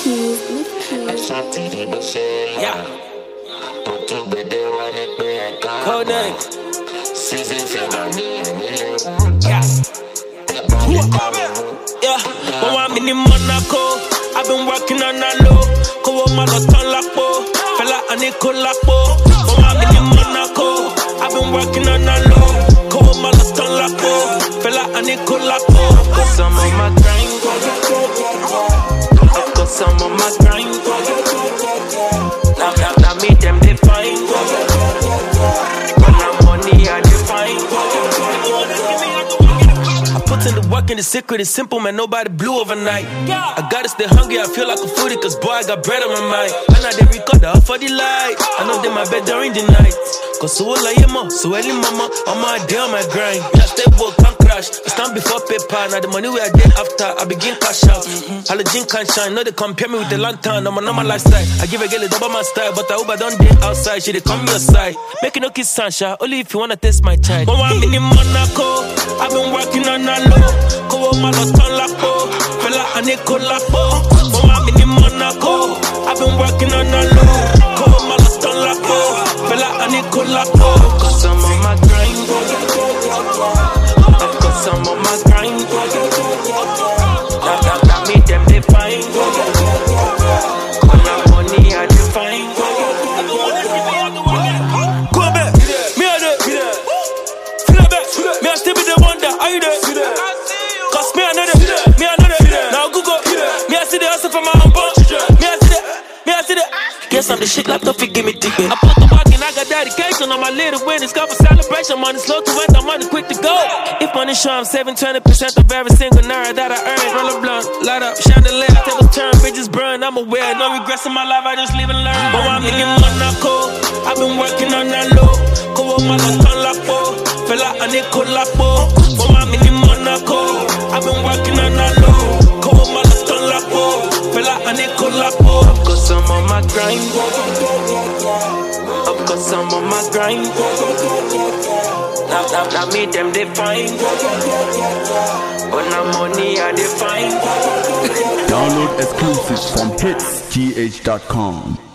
Yeah. Codename. Yeah. But I'm in Monaco. I've been working on a low. Go on my ton lapo. Fella and Nicolapo. But I'm in Monaco. I've been working on a low. Go on my ton lapo. Fella and Nicolapo. Cause I'm on my grind. Cause I'm on my grind. Now me them define. When I'm money I define. I put in the work and the secret is simple, man, nobody blew overnight. I gotta stay hungry, I feel like a foodie, cause boy, I got bread on my mind. And I did record up for the light. I know they my bed during the night. Cause so all I am, so early mama, I'm my day on my grind. Yeah, stay woke, can't crash. I stand before paper, now the money we I did after, I begin cash out. Halogen can't shine, no they compare me with the lantern, I'm a normal lifestyle. I give a girl a double my style, but I hope I don't date outside, she they come your side. Make it no kiss sunshine, only if you wanna taste my child. But I'm in Monaco, I've been working on a low. Go on my ton lapo, fella and Nicolapo. But I'm in Monaco, I've been working on a low. Go on my ton lapo, fella and Nicolapo. Cause I'm on my grind. Cause I'm on my grind. Now me them define. When I'm money I define. Go back, me a there. Feel back, me a still be the wonder. Are you there? Cause me a know them, me a know them. Now Google, me a see the hustle from my own bunch. Me a see the. Guess I'm the shit like Tuffy, give me ticket. I put the walk in, I got dedication on my little win. It's got for celebration, money slow to end, I'm money quick to go. If money show, I'm saving 20% of every single naira that I earn. Roll a blunt, light up, chandelier, tables turn, bridges burn. I'm aware, no regrets in my life, I just live and learn. But I'm in Monaco, I've been working on that low. Go on my ton lapo, fella and Nicolapo. But I'm in Monaco, I've been working on that low. Go on my ton lapo, fella and Nicolapo. Cause I'm on my grind. Of course I'm on my grind. Now me them define. When I'm money I define. Download exclusives from hitsgh.com.